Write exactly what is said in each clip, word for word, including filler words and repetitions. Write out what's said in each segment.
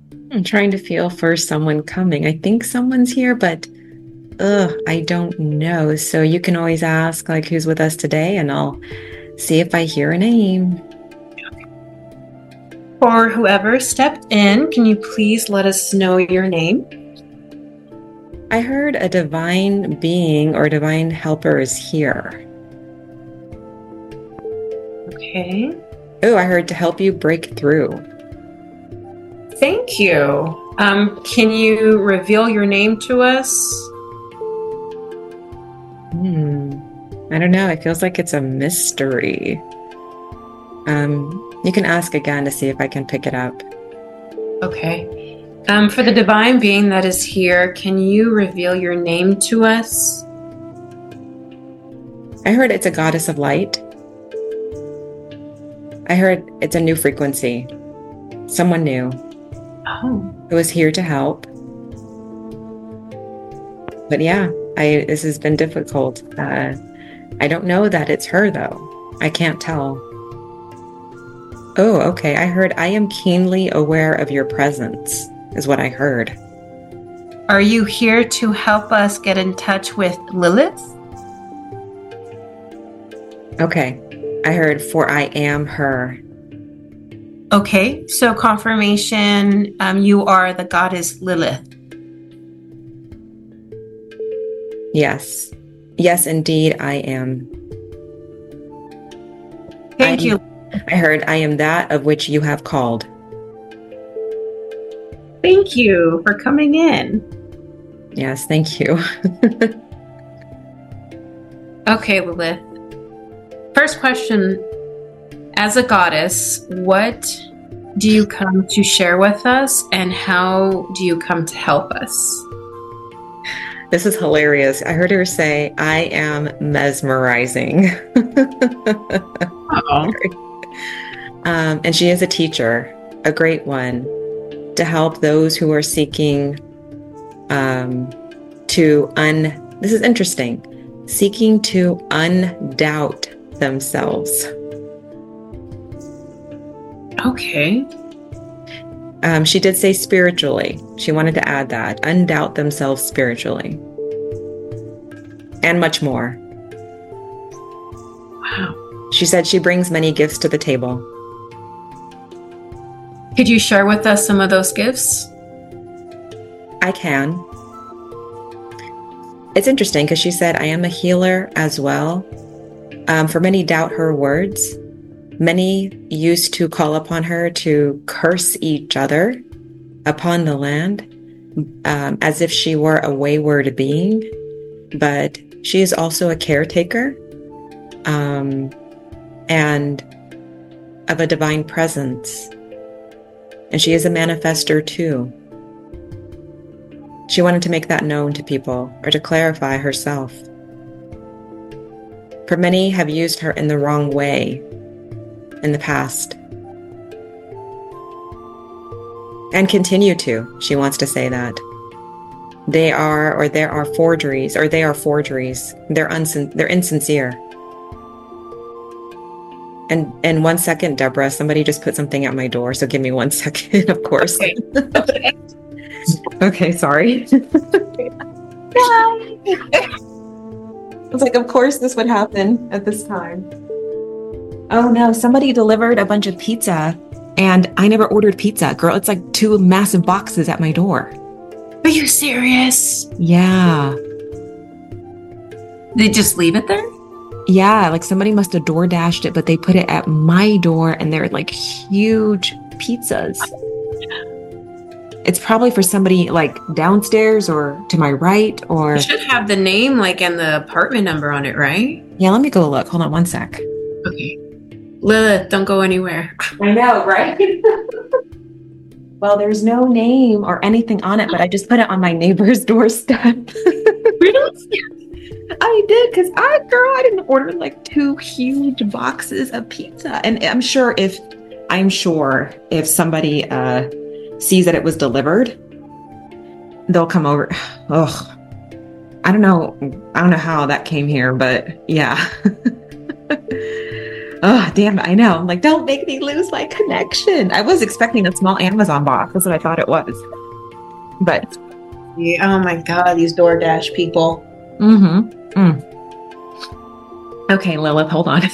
I'm trying to feel for someone coming. I think someone's here, but ugh, I don't know. So you can always ask, like, who's with us today, and I'll see if I hear a name. For whoever stepped in, can you please let us know your name? I heard a divine being or divine helper is here. Okay. Oh, I heard to help you break through. Thank you. Um, can you reveal your name to us? Hmm. I don't know. It feels like it's a mystery. Um, you can ask again to see if I can pick it up. Okay. Um, for the divine being that is here, can you reveal your name to us? I heard it's a goddess of light. I heard it's a new frequency. Someone new. Oh. Who is here to help. But yeah, I this has been difficult. Uh, I don't know that it's her though. I can't tell. Oh, okay. I heard I am keenly aware of your presence, is what I heard. Are you here to help us get in touch with Lilith? Okay. I heard for I am her. Okay, so confirmation, um, you are the goddess Lilith. Yes. Yes, indeed, I am. Thank I, you. I heard I am that of which you have called. Thank you for coming in. Yes, thank you. Okay, Lilith. First question, as a goddess, what do you come to share with us, and how do you come to help us? This is hilarious. I heard her say, I am mesmerizing. Oh. Um, and she is a teacher, a great one, to help those who are seeking um, to un. This is interesting. Seeking to undoubt themselves. Okay. Um, she did say spiritually. She wanted to add that. Undoubt themselves spiritually. And much more. Wow. She said she brings many gifts to the table. Could you share with us some of those gifts? I can. It's interesting because she said, I am a healer as well. Um, for many doubt her words. Many used to call upon her to curse each other upon the land, um, as if she were a wayward being. But she is also a caretaker, um, and of a divine presence. And she is a manifester too. She wanted to make that known to people, or to clarify herself. For many have used her in the wrong way in the past. And continue to, she wants to say that. They are, or there are forgeries, or they are forgeries. They're unsin- they're insincere. And in one second, Deborah, somebody just put something at my door, so give me one second, of course. Okay. Okay. Okay, sorry. I was like, of course this would happen at this time. Oh no, somebody delivered a bunch of pizza and I never ordered pizza. Girl, it's like two massive boxes at my door. Are you serious? Yeah. They just leave it there? Yeah, like somebody must have door dashed it, but they put it at my door and they're like huge pizzas. It's probably for somebody like downstairs or to my right or... You should have the name like and the apartment number on it, right? Yeah, let me go look. Hold on one sec. Okay. Lilith, don't go anywhere. I know, right? Well, there's no name or anything on it, but I just put it on my neighbor's doorstep. Really? I did, because I, girl, I didn't order like two huge boxes of pizza. And I'm sure if, I'm sure if somebody uh, sees that it was delivered, they'll come over. Ugh. I don't know. I don't know how that came here, but yeah. Oh, damn it. I know. I'm like, don't make me lose my connection. I was expecting a small Amazon box. That's what I thought it was. But, Yeah, oh my God, these DoorDash people. mm-hmm. Mm. Okay, Lilith, hold on.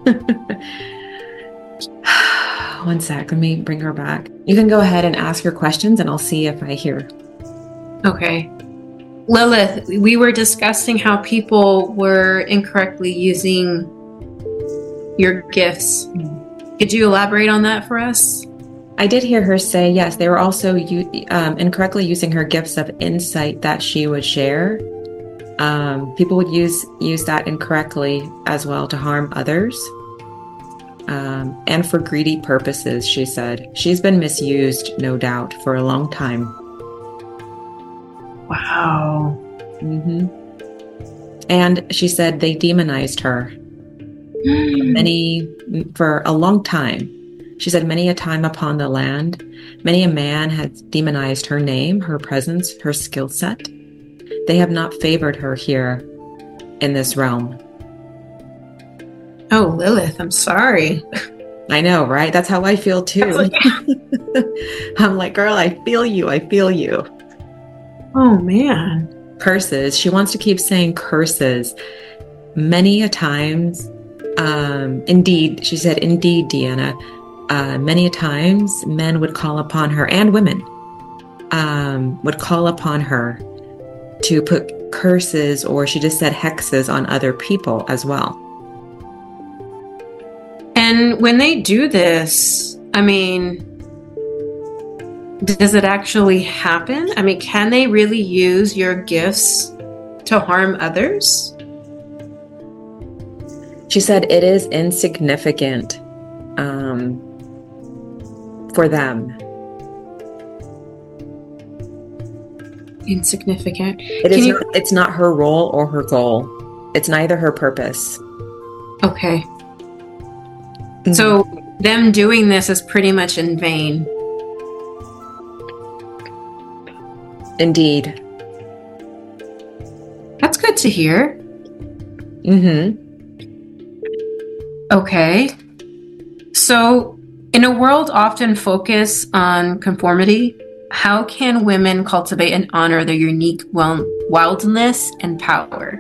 One sec. Let me bring her back. You can go ahead and ask your questions and I'll see if I hear. Okay. Lilith, we were discussing how people were incorrectly using your gifts. Could you elaborate on that for us? I did hear her say, yes, they were also u- um, incorrectly using her gifts of insight that she would share. Um, people would use use that incorrectly as well to harm others. Um, and for greedy purposes, she said. She's been misused, no doubt, for a long time. Wow. Mm-hmm. And she said they demonized her many for a long time. She said many a time upon the land, many a man has demonized her name, her presence, her skill set. They have not favored her here in this realm. Oh, Lilith, I'm sorry. I know, right? That's how I feel too. I'm like, girl, I feel you. I feel you. Oh, man. Curses. She wants to keep saying curses. Many a times, um, indeed, she said, indeed, Deanna, uh, many a times men would call upon her, and women um, would call upon her to put curses, or she just said hexes, on other people as well. And when they do this, I mean, does it actually happen? I mean, can they really use your gifts to harm others? She said it is insignificant um, for them. Insignificant. It Can is you... not, it's not her role or her goal. It's neither her purpose. Okay. Mm-hmm. So them doing this is pretty much in vain. Indeed. That's good to hear. Mm-hmm. Okay. So in a world often focused on conformity, how can women cultivate and honor their unique wildness and power?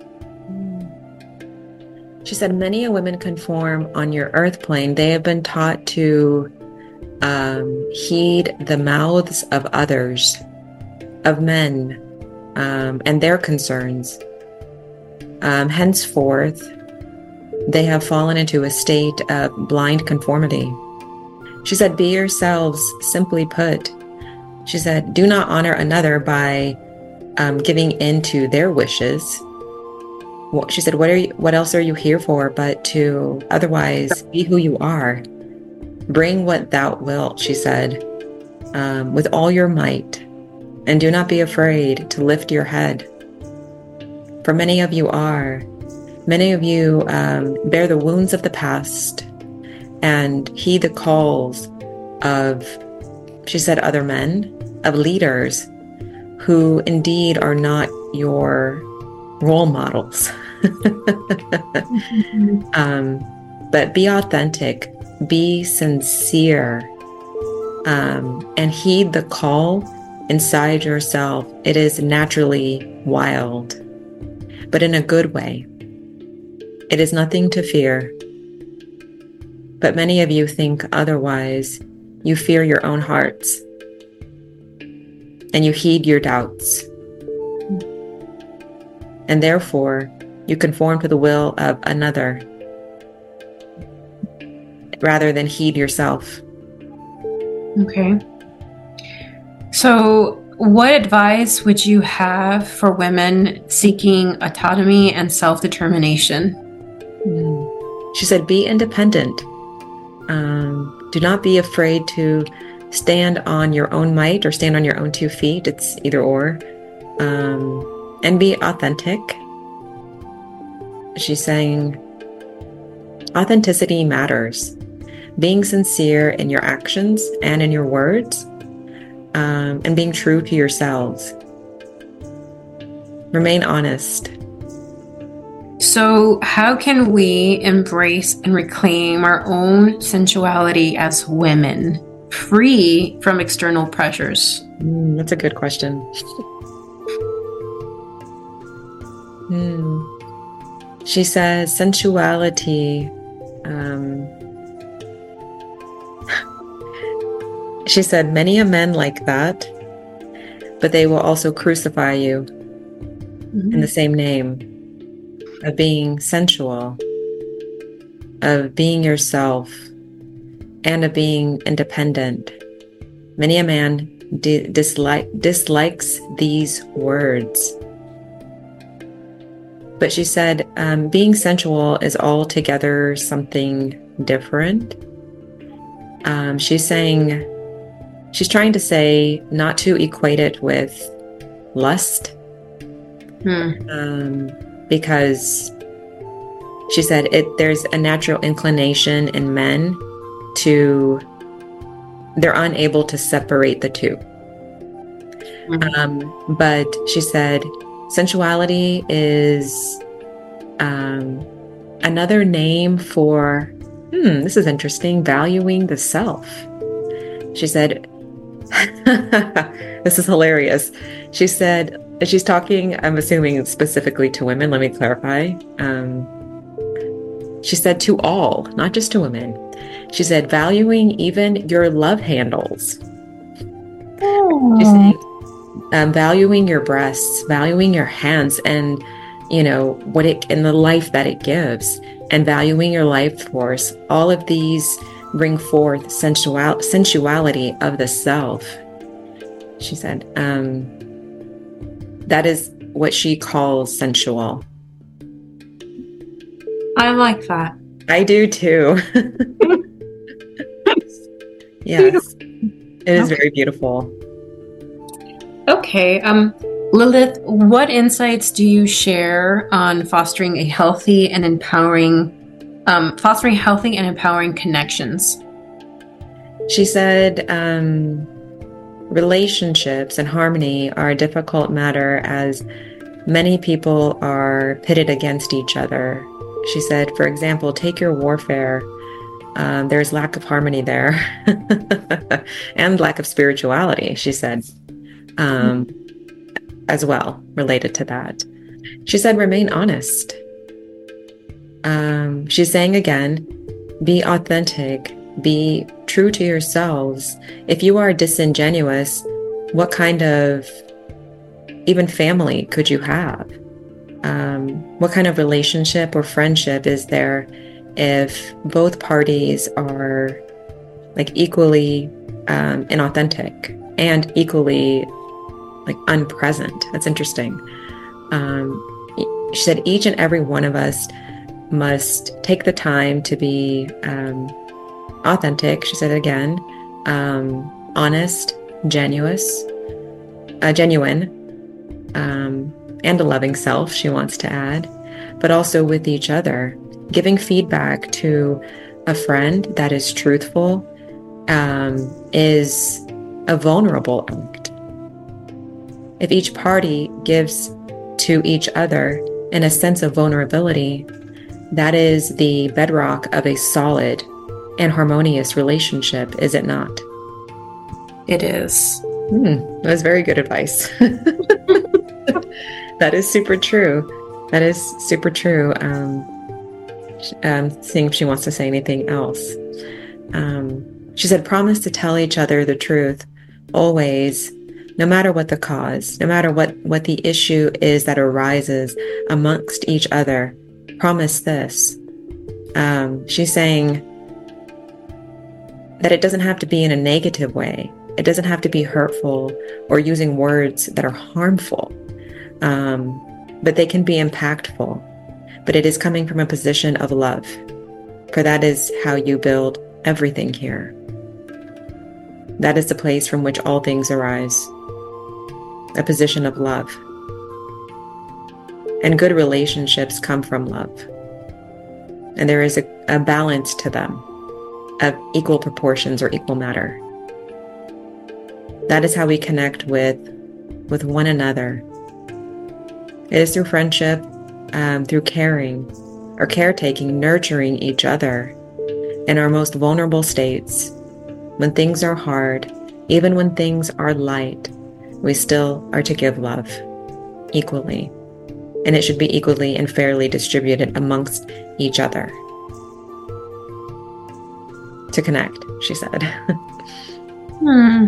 She said, many a women conform on your earth plane. They have been taught to um, heed the mouths of others, of men, um, and their concerns. Um, henceforth, they have fallen into a state of blind conformity. She said, be yourselves, simply put. She said, do not honor another by um, giving in to their wishes. She said, what are you, what else are you here for but to otherwise be who you are? Bring what thou wilt, she said, um, with all your might, and do not be afraid to lift your head. For many of you are, many of you um, bear the wounds of the past and heed the calls of, she said, other men, of leaders who indeed are not your role models. mm-hmm. um, but be authentic, be sincere, um, and heed the call inside yourself. It is naturally wild, but in a good way. It is nothing to fear. But many of you think otherwise. You fear your own hearts, and you heed your doubts. And therefore, you conform to the will of another rather than heed yourself. Okay. So, what advice would you have for women seeking autonomy and self-determination? Mm. She said, be independent. Um, do not be afraid to stand on your own might or stand on your own two feet. It's either or. Um, and be authentic. She's saying authenticity matters. Being sincere in your actions and in your words, um, and being true to yourselves. Remain honest. So, how can we embrace and reclaim our own sensuality as women, free from external pressures? Mm, that's a good question. mm. She says sensuality. Um, she said, many a men like that, but they will also crucify you mm-hmm. in the same name of being sensual, of being yourself, and of being independent. Many a man di- dislike, dislikes these words. But she said, um, being sensual is altogether something different. Um, she's saying, she's trying to say not to equate it with lust. Hmm. Um, because she said it there's a natural inclination in men to, they're unable to separate the two. Mm-hmm. Um, but she said, sensuality is um, another name for, hmm, this is interesting, valuing the self. She said, this is hilarious. She said, she's talking, I'm assuming specifically to women, let me clarify. Um, she said to all, not just to women. She said, valuing even your love handles. Oh. She's saying, Um, valuing your breasts, valuing your hands, and you know what it in the life that it gives, and valuing your life force. All of these bring forth sensual sensuality of the self. She said, um, that is what she calls sensual. I like that. I do too. Yes, it is Okay. very beautiful. Okay. Um, Lilith, what insights do you share on fostering a healthy and empowering, um, fostering healthy and empowering connections? She said, um, relationships and harmony are a difficult matter as many people are pitted against each other. She said, for example, take your warfare. Um, there's lack of harmony there and lack of spirituality, she said. Um, as well, related to that. She said, remain honest. Um, she's saying again, be authentic, be true to yourselves. If you are disingenuous, what kind of even family could you have? Um, what kind of relationship or friendship is there if both parties are like equally um, inauthentic and equally like unpresent? That's interesting. Um, she said each and every one of us must take the time to be um, authentic. She said again, um, honest, genuous, uh, genuine, um, and a loving self, she wants to add, but also with each other, giving feedback to a friend that is truthful, um, is a vulnerable act. If each party gives to each other in a sense of vulnerability, that is the bedrock of a solid and harmonious relationship, is it not? It is. Hmm, that was very good advice. That is super true. That is super true. Um, um, seeing if she wants to say anything else. Um, she said, promise to tell each other the truth always, no matter what the cause, no matter what, what the issue is that arises amongst each other. Promise this. Um, she's saying that it doesn't have to be in a negative way. It doesn't have to be hurtful or using words that are harmful, um, but they can be impactful. But it is coming from a position of love, for that is how you build everything here. That is the place from which all things arise, a position of love. And good relationships come from love. And there is a, a balance to them of equal proportions or equal matter. That is how we connect with, with one another. It is through friendship, um, through caring or caretaking, nurturing each other in our most vulnerable states. When things are hard, even when things are light, we still are to give love equally. And it should be equally and fairly distributed amongst each other. To connect, she said. Hmm.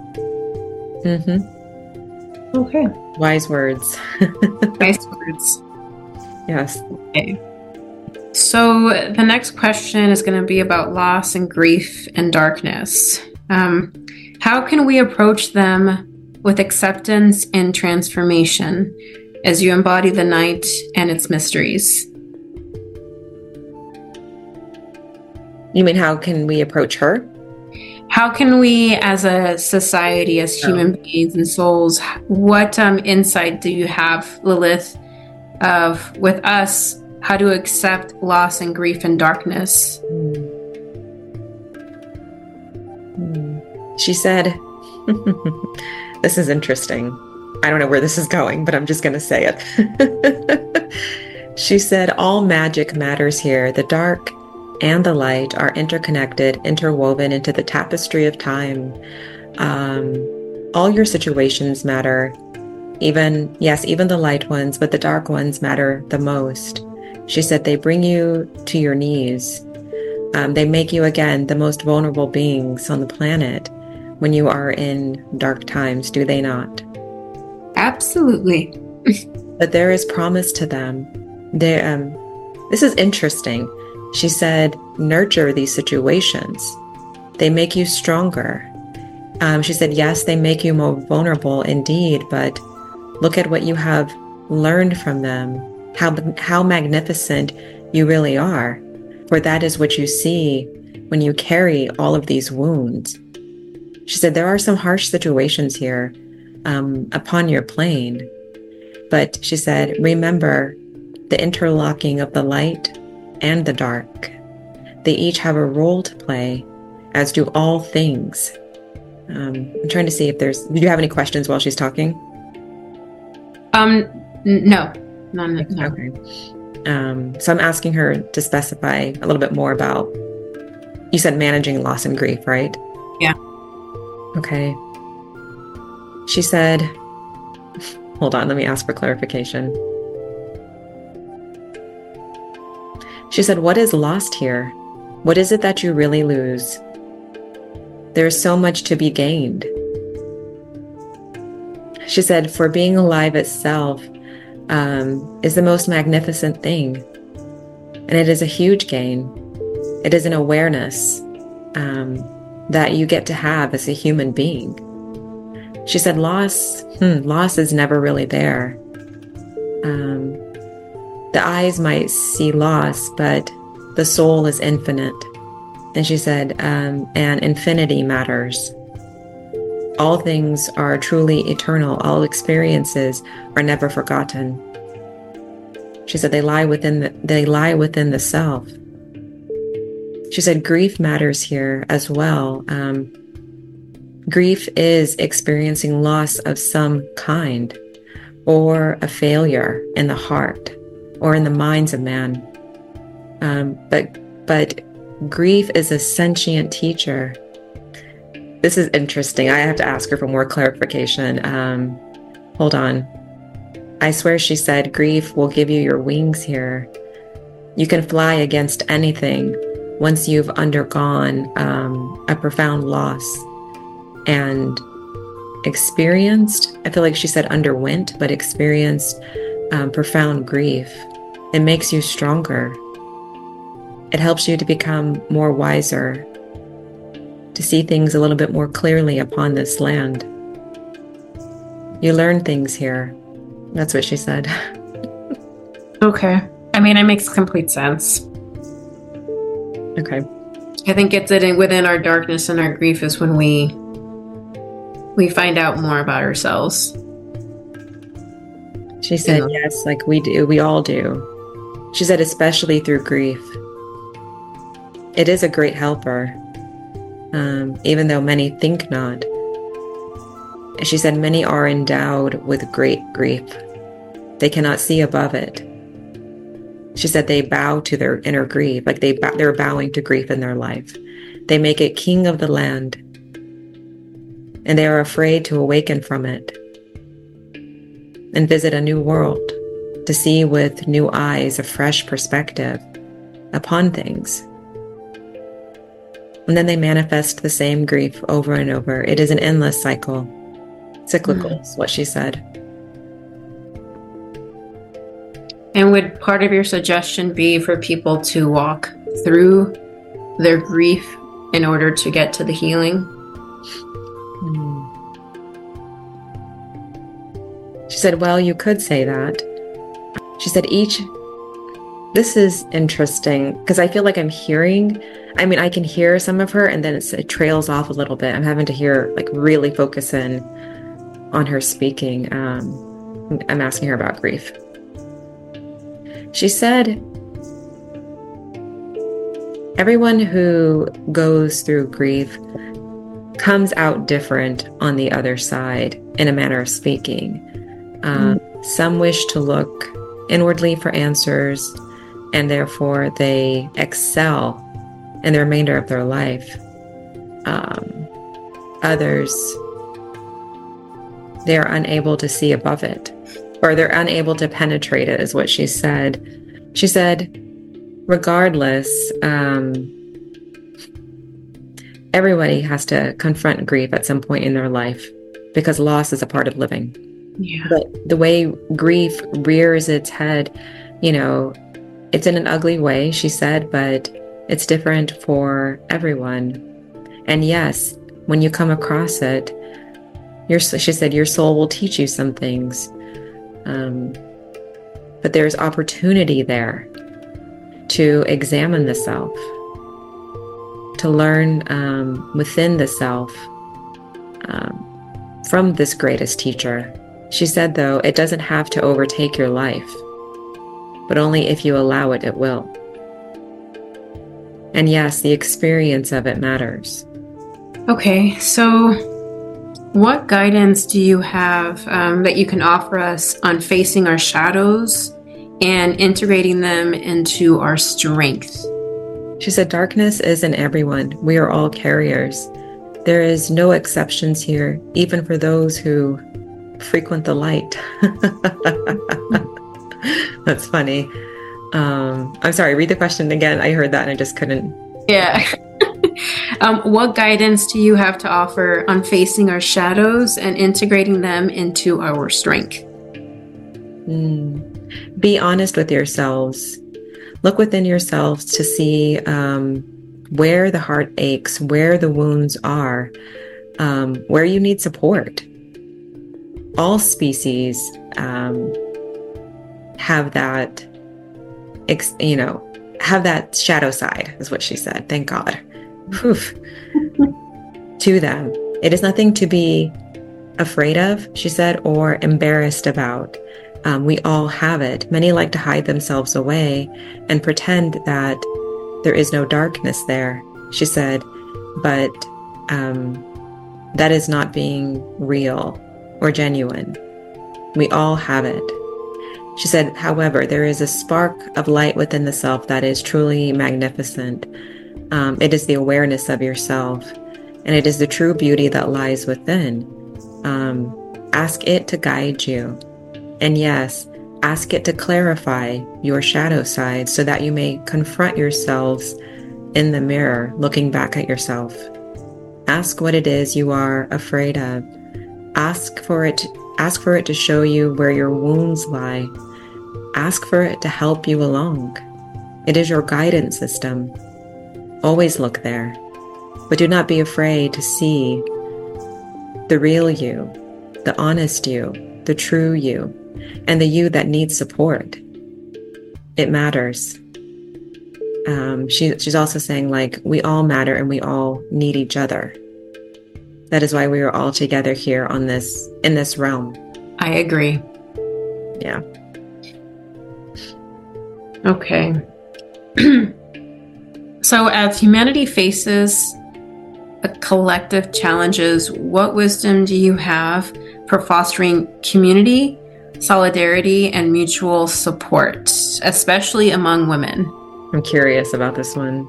Mm-hmm. Okay. Wise words. Nice words. Yes. Okay. So the next question is going to be about loss and grief and darkness. Um, how can we approach them with acceptance and transformation as you embody the night and its mysteries? You mean, how can we approach her? How can we, as a society, as human oh. beings and souls, what um, insight do you have, Lilith, of with us, how to accept loss and grief and darkness? Mm. Mm. She said, this is interesting. I don't know where this is going, but I'm just going to say it. She said, all magic matters here. The dark and the light are interconnected, interwoven into the tapestry of time. Um, all your situations matter. Even, yes, even the light ones, but the dark ones matter the most. She said they bring you to your knees. Um, they make you, again, the most vulnerable beings on the planet when you are in dark times, do they not? Absolutely. But there is promise to them. They, um, this is interesting. She said, nurture these situations. They make you stronger. Um, she said, yes, they make you more vulnerable indeed, but look at what you have learned from them, how, how magnificent you really are. For that is what you see when you carry all of these wounds. She said, there are some harsh situations here um, upon your plane. But she said, remember the interlocking of the light and the dark. They each have a role to play, as do all things. Um, I'm trying to see if there's, do you have any questions while she's talking? Um, n- no, none. No. Okay. Um, so I'm asking her to specify a little bit more about, you said managing loss and grief, right? Yeah. Okay. She said, hold on, let me ask for clarification. She said, what is lost here? What is it that you really lose? There is so much to be gained. She said, for being alive itself um, is the most magnificent thing. And it is a huge gain. It is an awareness um, that you get to have as a human being. She said, loss, hmm, loss is never really there. Um, the eyes might see loss, but the soul is infinite. And she said, um, and infinity matters. All things are truly eternal. All experiences are never forgotten. She said, they lie within the, they lie within the self. She said, grief matters here as well. Um, grief is experiencing loss of some kind, or a failure in the heart or in the minds of man. Um, but, but grief is a sentient teacher. This is interesting. I have to ask her for more clarification. Um, hold on. I swear she said, grief will give you your wings here. You can fly against anything once you've undergone um, a profound loss and experienced, I feel like she said underwent, but experienced um, profound grief. It makes you stronger. It helps you to become more wiser, to see things a little bit more clearly upon this land. You learn things here. That's what she said. Okay. I mean, it makes complete sense. Okay. I think it's it within our darkness and our grief is when we we find out more about ourselves. She said, Yeah. yes, like we do. We all do. She said, especially through grief. It is a great helper, um, even though many think not. She said, many are endowed with great grief. They cannot see above it. She said they bow to their inner grief, like they bow, they're bowing to grief in their life. They make it king of the land, and they are afraid to awaken from it and visit a new world, to see with new eyes a fresh perspective upon things. And then they manifest the same grief over and over. It is an endless cycle. Cyclical mm. is what she said. And would part of your suggestion be for people to walk through their grief in order to get to the healing? Mm. She said, well, you could say that. She said, each, this is interesting because I feel like I'm hearing, I mean, I can hear some of her and then it's, it trails off a little bit. I'm having to hear, like really focus in on her speaking. Um, I'm asking her about grief. She said, everyone who goes through grief comes out different on the other side, in a manner of speaking. Um, mm. Some wish to look inwardly for answers, and therefore they excel in the remainder of their life. Um, others, they are unable to see above it, or they're unable to penetrate it, is what she said. She said, regardless, um, everybody has to confront grief at some point in their life because loss is a part of living. Yeah. But the way grief rears its head, you know, it's in an ugly way, she said, but it's different for everyone. And yes, when you come across it, your, she said, your soul will teach you some things. Um, but there's opportunity there to examine the self, to learn um, within the self um, from this greatest teacher. She said, though, it doesn't have to overtake your life, but only if you allow it, it will. And yes, the experience of it matters. Okay, so what guidance do you have um, that you can offer us on facing our shadows and integrating them into our strength? She said, darkness is in everyone. We are all carriers. There is no exceptions here, even for those who frequent the light. That's funny. Um, I'm sorry, read the question again. I heard that and I just couldn't. Yeah. um, what guidance do you have to offer on facing our shadows and integrating them into our strength? Mm. Be honest with yourselves. Look within yourselves to see um, where the heart aches, where the wounds are, um, where you need support. All species um, have that, ex- you know, have that shadow side, is what she said. Thank God. Poof. To them. It is nothing to be afraid of, she said, or embarrassed about. Um, we all have it. Many like to hide themselves away and pretend that there is no darkness there, she said, but um, that is not being real or genuine. We all have it. She said, however, there is a spark of light within the self that is truly magnificent. Um, it is the awareness of yourself, and it is the true beauty that lies within. Um, ask it to guide you. And yes, ask it to clarify your shadow side so that you may confront yourselves in the mirror, looking back at yourself. Ask what it is you are afraid of. Ask for it, ask for it to show you where your wounds lie. Ask for it to help you along. It is your guidance system. Always look there, but do not be afraid to see the real you, the honest you, the true you, and the you that needs support. It matters. Um, she, she's also saying, like, we all matter and we all need each other. That is why we are all together here on this, in this realm. I agree. Yeah. Okay. So as humanity faces a collective challenges, what wisdom do you have for fostering community solidarity, and mutual support, especially among women. I'm curious about this one.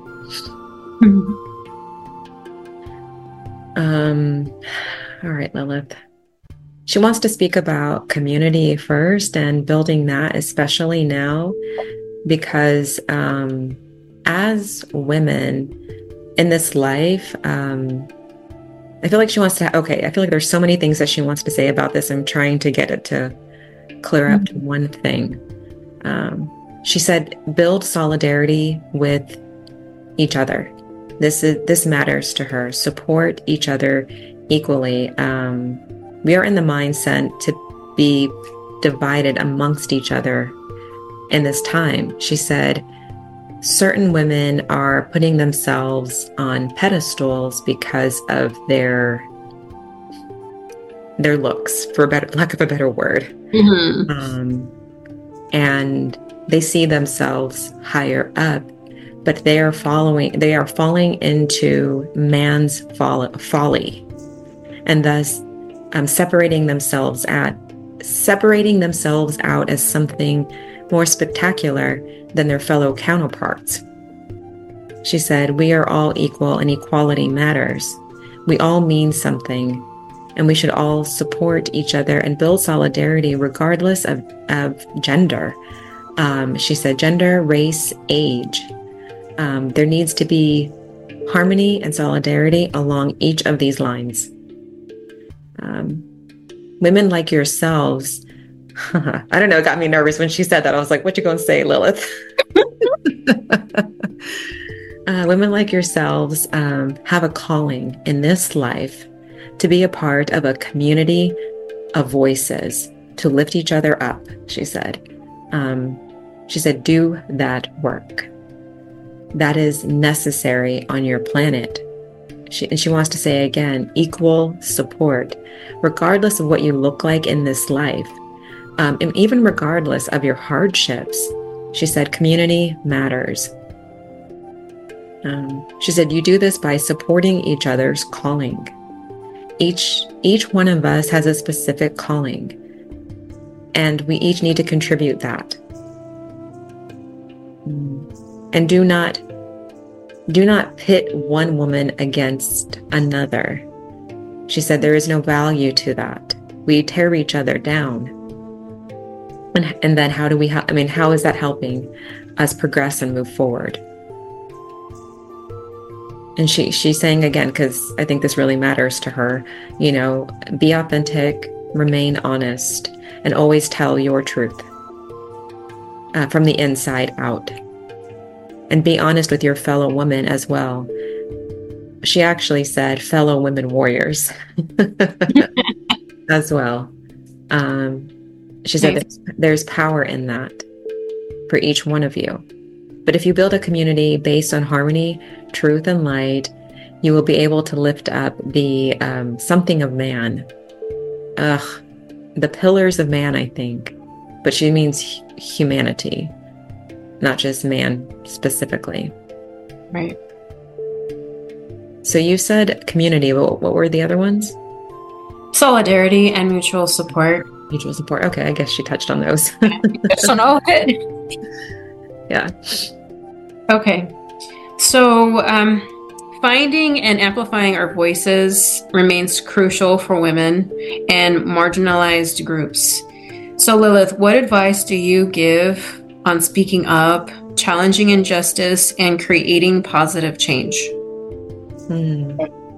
um, all right, Lilith. She wants to speak about community first and building that, especially now, because um, as women in this life, um, I feel like she wants to, okay, I feel like there's so many things that she wants to say about this. I'm trying to get it to clear up to one thing. Um, she said, build solidarity with each other. This is, this matters to her. Support each other equally. Um, we are in the mindset to be divided amongst each other in this time. She said, certain women are putting themselves on pedestals because of their their looks, for a better, lack of a better word. Mm-hmm. Um, and they see themselves higher up, but they are following, they are falling into man's fo- folly, and thus um, separating themselves at separating themselves out as something more spectacular than their fellow counterparts. She said, we are all equal and equality matters. We all mean something, and we should all support each other and build solidarity regardless of, of gender. Um, she said, gender, race, age. Um, there needs to be harmony and solidarity along each of these lines. Um, women like yourselves, I don't know, it got me nervous when she said that. I was like, what you gonna say, Lilith? uh, women like yourselves um, have a calling in this life to be a part of a community of voices, to lift each other up, she said. Um, she said, do that work. That is necessary on your planet. She, and she wants to say again, equal support, regardless of what you look like in this life. Um, and even regardless of your hardships, she said, community matters. Um, she said, you do this by supporting each other's calling. Each, each one of us has a specific calling, and we each need to contribute that. And do not, do not pit one woman against another. She said, there is no value to that. We tear each other down. And, and then how do we, ha- I mean, how is that helping us progress and move forward? And she, she's saying again, because I think this really matters to her, you know, be authentic, remain honest, and always tell your truth uh, from the inside out. And be honest with your fellow women as well. She actually said fellow women warriors as well. Um, She said that there's power in that for each one of you. But if you build a community based on harmony, truth, and light, you will be able to lift up the um, something of man. Ugh, the pillars of man, I think. But she means humanity, not just man specifically. Right. So you said community. What, what were the other ones? Solidarity and mutual support. Mutual support. Okay, I guess she touched on those. So no. Yeah. Okay. So um, finding and amplifying our voices remains crucial for women and marginalized groups. So Lilith, what advice do you give on speaking up, challenging injustice, and creating positive change? Hmm.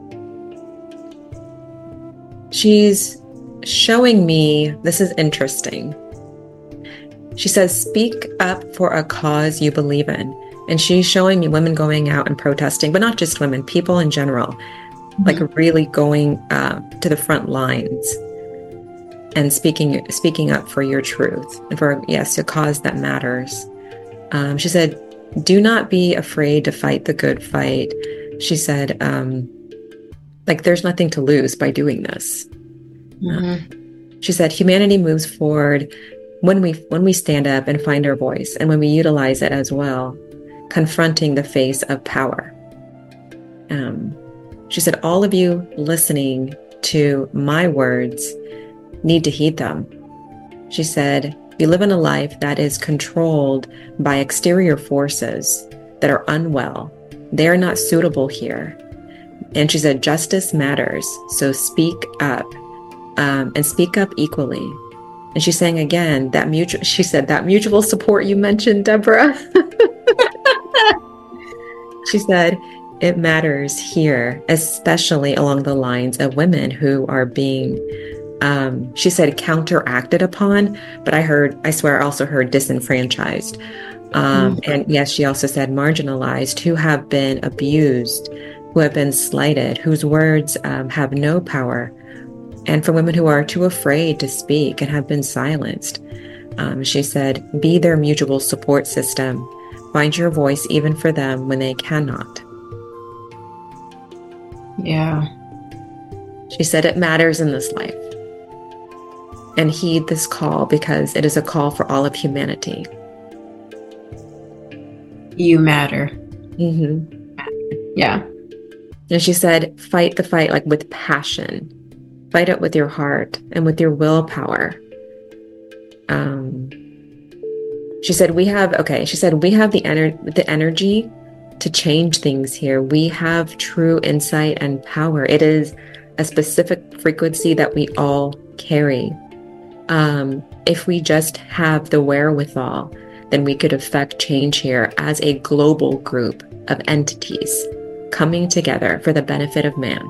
She's showing me, this is interesting. She says, speak up for a cause you believe in. And she's showing me women going out and protesting, but not just women, people in general, mm-hmm. like really going uh, to the front lines and speaking speaking up for your truth and for, yes, a cause that matters. Um, she said, do not be afraid to fight the good fight. She said, um, like, there's nothing to lose by doing this. Mm-hmm. Uh, she said, humanity moves forward when we when we stand up and find our voice, and when we utilize it as well, confronting the face of power. Um, she said, all of you listening to my words need to heed them. She said, you live in a life that is controlled by exterior forces that are unwell. They are not suitable here. And she said, justice matters. So speak up, um, and speak up equally. And she's saying again, that mutual, she said, that mutual support you mentioned, Deborah. She said, it matters here, especially along the lines of women who are being, um, she said, counteracted upon. But I heard, I swear, I also heard disenfranchised. Um, mm-hmm. And yes, she also said marginalized, who have been abused, who have been slighted, whose words um, have no power. And for women who are too afraid to speak and have been silenced. Um, she said, be their mutual support system. Find your voice even for them when they cannot. Yeah. She said it matters in this life. And heed this call because it is a call for all of humanity. You matter. Mm-hmm. Yeah. And she said, fight the fight like with passion. Fight it with your heart and with your willpower. Um, she said, we have, okay, she said, we have the, ener- the energy to change things here. We have true insight and power. It is a specific frequency that we all carry. Um, if we just have the wherewithal, then we could affect change here as a global group of entities coming together for the benefit of man.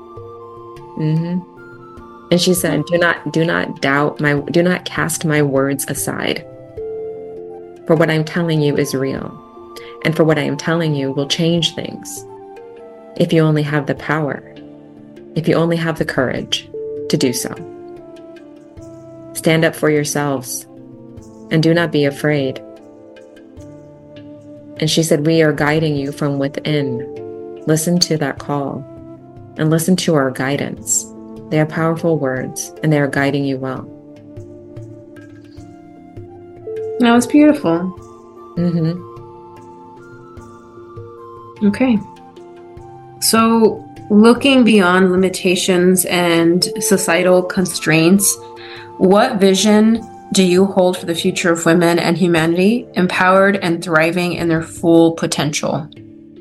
Mm-hmm. And she said, do not, do not doubt my, do not cast my words aside. For what I'm telling you is real. And for what I am telling you will change things. If you only have the power, if you only have the courage to do so. Stand up for yourselves and do not be afraid. And she said, we are guiding you from within. Listen to that call and listen to our guidance. They are powerful words and they are guiding you well. That was beautiful. Mm-hmm. Okay. So looking beyond limitations and societal constraints, what vision do you hold for the future of women and humanity, empowered and thriving in their full potential?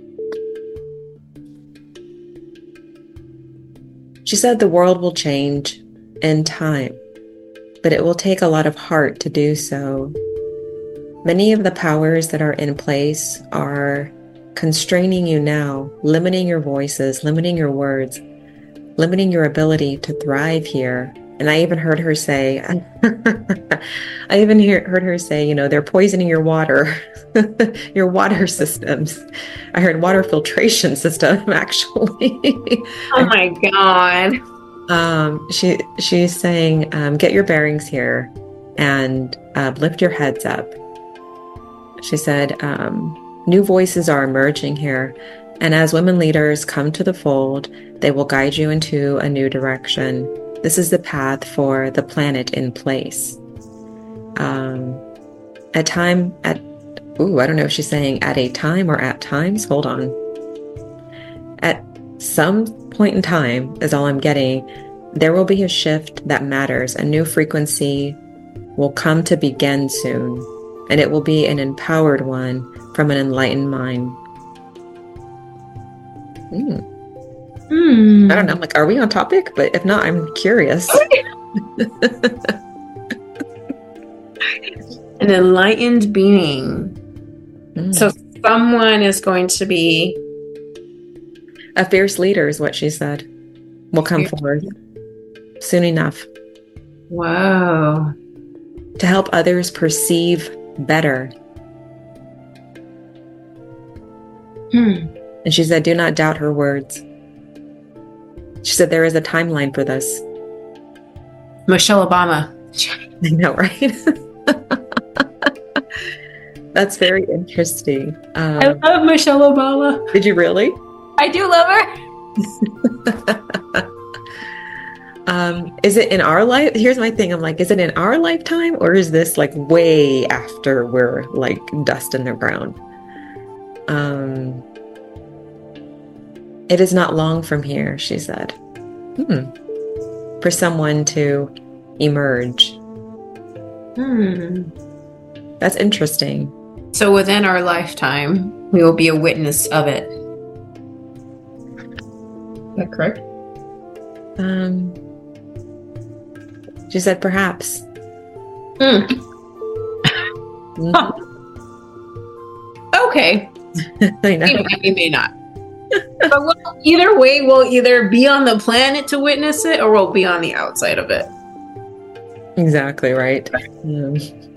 She said the world will change in time, but it will take a lot of heart to do so. Many of the powers that are in place are constraining you now, limiting your voices, limiting your words, limiting your ability to thrive here. And I even heard her say, I even hear, heard her say, you know, they're poisoning your water, your water systems. I heard water filtration system, actually. Oh my God. Um, she, she's saying, um, get your bearings here and uh, lift your heads up. She said, um, new voices are emerging here. And as women leaders come to the fold, they will guide you into a new direction. This is the path for the planet in place. Um, at time, at, ooh, I don't know if she's saying at a time or at times. Hold on. At some point in time is all I'm getting. There will be a shift that matters. A new frequency will come to begin soon. And it will be an empowered one from an enlightened mind. Mm. Mm. I don't know. I'm like, are we on topic? But if not, I'm curious. An enlightened being. Mm. So someone is going to be... A fierce leader is what she said. Will come forward soon enough. Whoa. To help others perceive better. Hmm. And she said, do not doubt her words. She said, there is a timeline for this. Michelle Obama. I know, right? That's very interesting. Um, I love Michelle Obama. Did you really? I do love her. um, is it in our life? Here's my thing. I'm like, is it in our lifetime or is this like way after we're like dust in the ground? Um, it is not long from here, she said, hmm. for someone to emerge. Hmm. That's interesting. So within our lifetime, we will be a witness of it. Is that correct? Um, she said perhaps. Hmm. Mhm. Huh. Okay. I know. We may, we may not. But we'll, either way, we'll either be on the planet to witness it or we'll be on the outside of it. Exactly right. Um,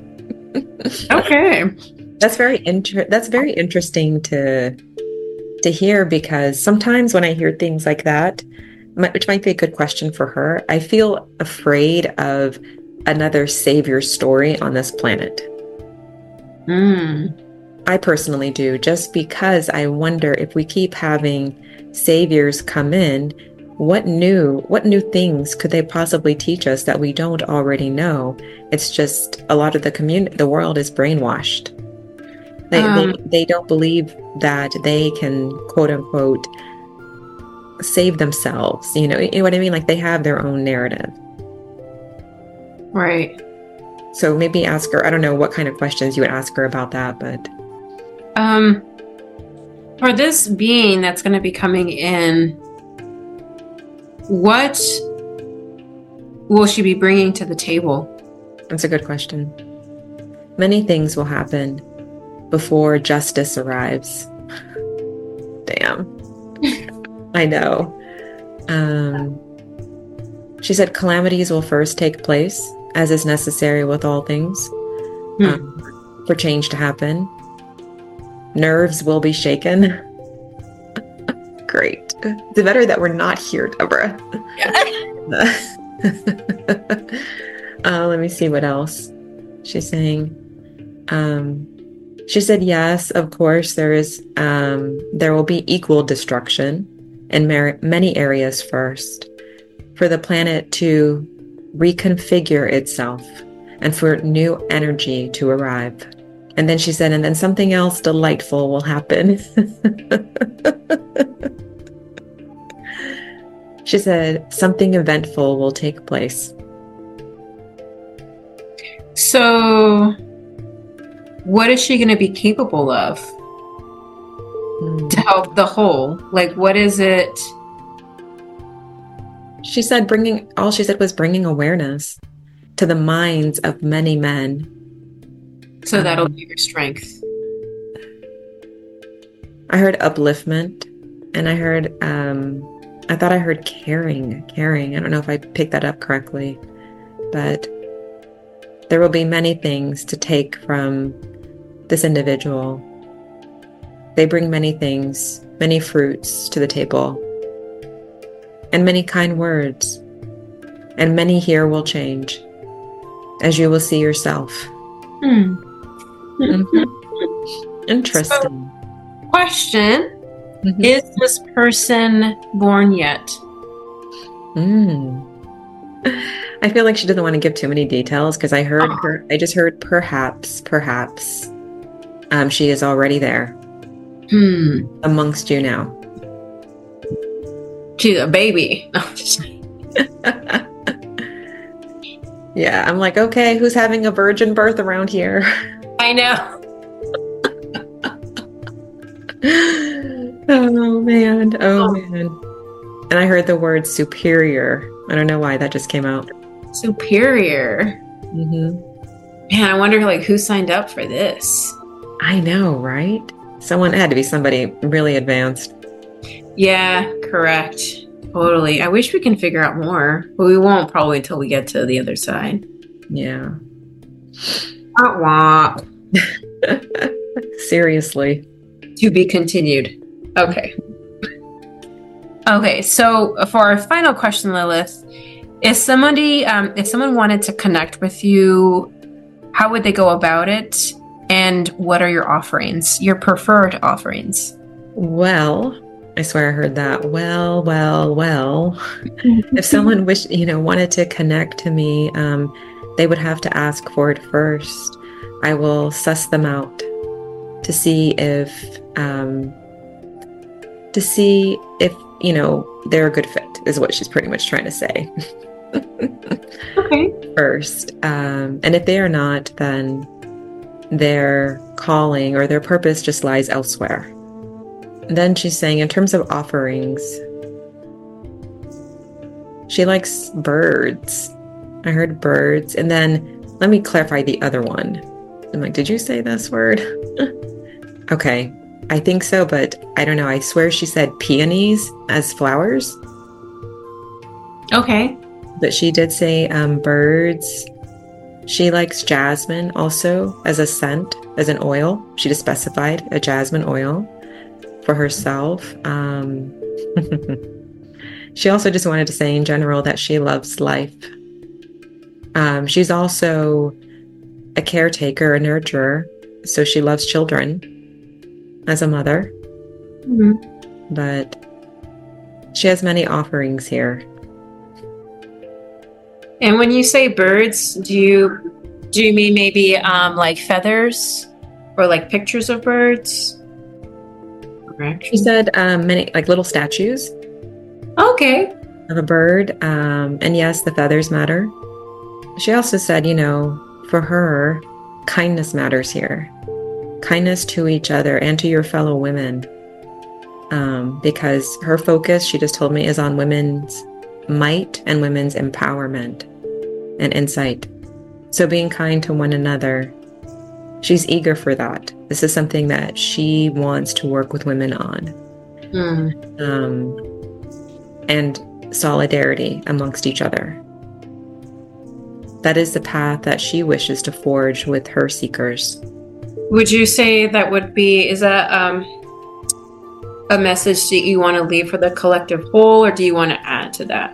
Okay. that's very inter- that's very interesting to to hear, because sometimes when I hear things like that, mi- which might be a good question for her, I feel afraid of another savior story on this planet. Hmm. I personally do, just because I wonder if we keep having saviors come in, what new what new things could they possibly teach us that we don't already know? It's just a lot of the community, the world is brainwashed. They, Um, they they don't believe that they can, quote unquote, save themselves. You know, you know what I mean? Like they have their own narrative. right. So maybe ask her, I don't know what kind of questions you would ask her about that, but Um, for this being that's going to be coming in, what will she be bringing to the table? that's a good question. Many things will happen before justice arrives. Damn. I know. Um, she said calamities will first take place, as is necessary with all things, Hmm. um, for change to happen. Nerves will be shaken. Great. It's better that we're not here, Deborah. uh, let me see what else she's saying. Um, she said, yes, of course, there is. Um, there will be equal destruction in mar- many areas first, for the planet to reconfigure itself and for new energy to arrive. And then she said, and then something else delightful will happen. She said, something eventful will take place. So, what is she going to be capable of Hmm. to help the whole? Like, what is it? She said, bringing, all she said was bringing awareness to the minds of many men. So that'll Um, be her strength. I heard upliftment, and I heard, um, I thought I heard caring, caring. I don't know if I picked that up correctly, but there will be many things to take from this individual. They bring many things, many fruits to the table, and many kind words, and many here will change, as you will see yourself. Hmm. Mhm. Interesting. Question: Mhm. Is this person born yet? Mm. I feel like she doesn't want to give too many details, because I heard Oh. her, I just heard perhaps, perhaps um, she is already there Hmm. amongst you now. She's a baby. No, I'm just- Yeah, I'm like, okay, who's having a virgin birth around here? I know. Oh man, oh man. And I heard the word superior. I don't know why that just came out. Superior. Hmm. Man, I wonder like who signed up for this. I know, right? Someone, it had to be somebody really advanced. Yeah, correct. Totally. I wish we can figure out more, but we won't probably until we get to the other side. Yeah. Wah, wah. Seriously. To be continued. Okay. Okay, so for our final question, Lilith, if somebody, um, if someone wanted to connect with you, how would they go about it? And what are your offerings, your preferred offerings? Well, I swear I heard that. Well, well, well. If someone wish, you know, wanted to connect to me, um, they would have to ask for it first. I will suss them out to see if, um, to see if, you know, they're a good fit, is what she's pretty much trying to say. Okay. First. Um, and if they are not, then their calling or their purpose just lies elsewhere. And then she's saying, in terms of offerings, she likes birds. I heard birds. And then let me clarify the other one. I'm like, did you say this word? Okay. I think so, but I don't know. I swear she said peonies as flowers. Okay. But she did say um, birds. She likes jasmine also as a scent, as an oil. She just specified a jasmine oil for herself. Um, she also just wanted to say in general that she loves life. Um, she's also a caretaker, a nurturer. So she loves children as a mother. Mm-hmm. But she has many offerings here. And when you say birds, do you do you mean maybe um, like feathers or like pictures of birds? She said um, many like little statues. Okay. Of a bird. Um, and yes, the feathers matter. She also said, you know, for her, kindness matters here. Kindness to each other and to your fellow women. Um, because her focus, she just told me, is on women's might and women's empowerment and insight. So being kind to one another, she's eager for that. This is something that she wants to work with women on. Mm. Um, and solidarity amongst each other. That is the path that she wishes to forge with her seekers. Would you say that would be, is that um, a message that you want to leave for the collective whole, or do you want to add to that?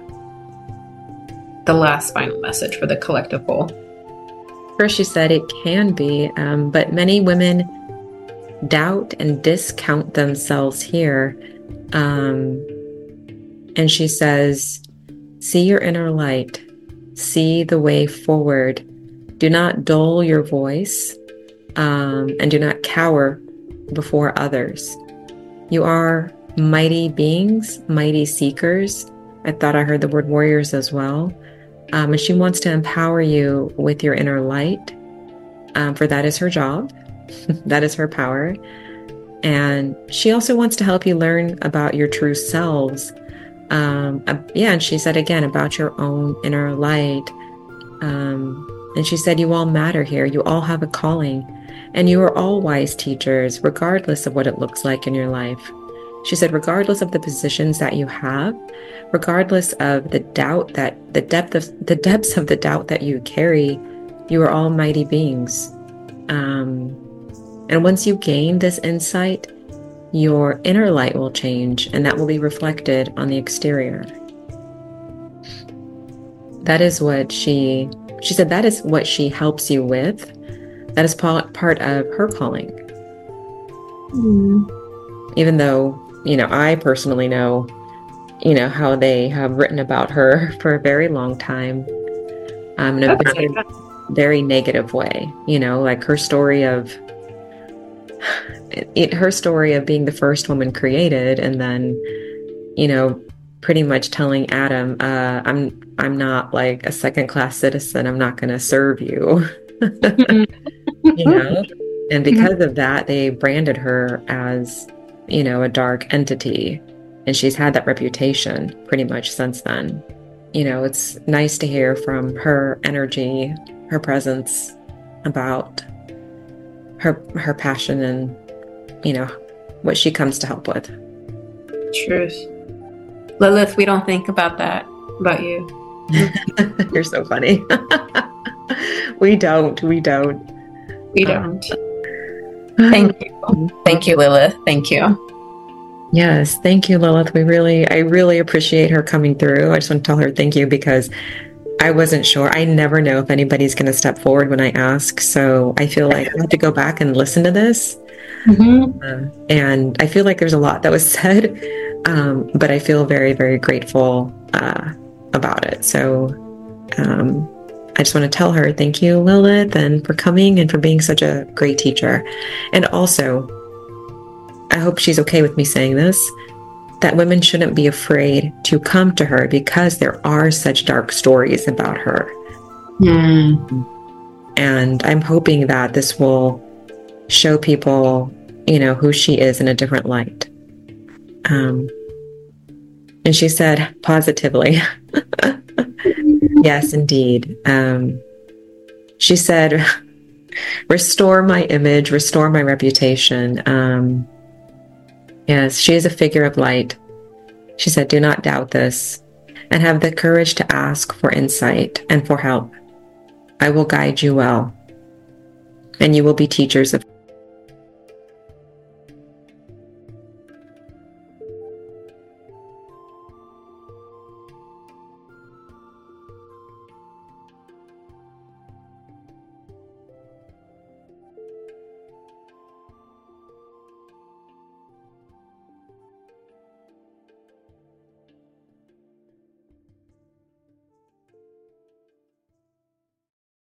The last final message for the collective whole. First, she said it can be, um, but many women doubt and discount themselves here. Um, and she says, see your inner light. See the way forward. Do not dull your voice, um, and do not cower before others. You are mighty beings, mighty seekers. I thought I heard the word warriors as well. Um, and she wants to empower you with your inner light, um, for that is her job. That is her power. And she also wants to help you learn about your true selves. Um, uh, yeah, and she said again about your own inner light. Um, and she said, you all matter here. You all have a calling. And you are all wise teachers, regardless of what it looks like in your life. She said, regardless of the positions that you have, regardless of the doubt that the depth of the depths of the doubt that you carry, you are all mighty beings. Um, and once you gain this insight, your inner light will change, and that will be reflected on the exterior. That is what she, she said, that is what she helps you with. That is part of her calling. Mm. Even though, you know, I personally know, you know, how they have written about her for a very long time, um, in a very, very negative way. You know, like her story of, it, her story of being the first woman created, and then, you know, pretty much telling Adam, uh, I'm, I'm not like a second-class citizen. I'm not going to serve you. You know, and because of that, they branded her as, you know, a dark entity, and she's had that reputation pretty much since then. You know, it's nice to hear from her energy, her presence, about her her passion and, you know, what she comes to help with. Truth. Lilith, we don't think about that about you. You're so funny. We don't. We don't. We don't. Thank you. Thank you, Lilith. Thank you. Yes. Thank you, Lilith. We really, I really appreciate her coming through. I just want to tell her thank you, because I wasn't sure. I never know if anybody's going to step forward when I ask. So I feel like I have to go back and listen to this. Mm-hmm. Um, and I feel like there's a lot that was said, um, but I feel very, very grateful uh, about it. So um, I just want to tell her thank you, Lilith, and for coming and for being such a great teacher. And also, I hope she's okay with me saying this. that women shouldn't be afraid to come to her because there are such dark stories about her. Mm. And I'm hoping that this will show people, you know, who she is in a different light. Um, and she said positively, yes, indeed. Um, she said, restore my image, restore my reputation. Um, yes, she is a figure of light. She said, do not doubt this and have the courage to ask for insight and for help. I will guide you well, and you will be teachers of